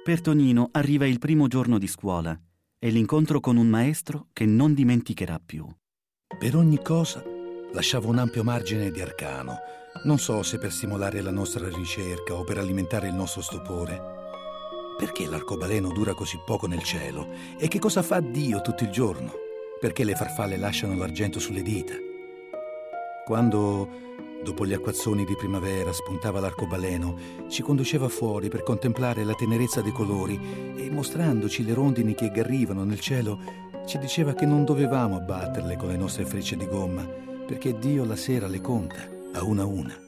Per Tonino arriva il primo giorno di scuola e l'incontro con un maestro che non dimenticherà più. Per ogni cosa lasciava un ampio margine di arcano. Non so se per stimolare la nostra ricerca o per alimentare il nostro stupore. Perché l'arcobaleno dura così poco nel cielo? E che cosa fa Dio tutto il giorno? Perché le farfalle lasciano l'argento sulle dita? Quando, dopo gli acquazzoni di primavera, spuntava l'arcobaleno, ci conduceva fuori per contemplare la tenerezza dei colori e, mostrandoci le rondini che garrivano nel cielo, ci diceva che non dovevamo abbatterle con le nostre frecce di gomma, perché Dio la sera le conta a una.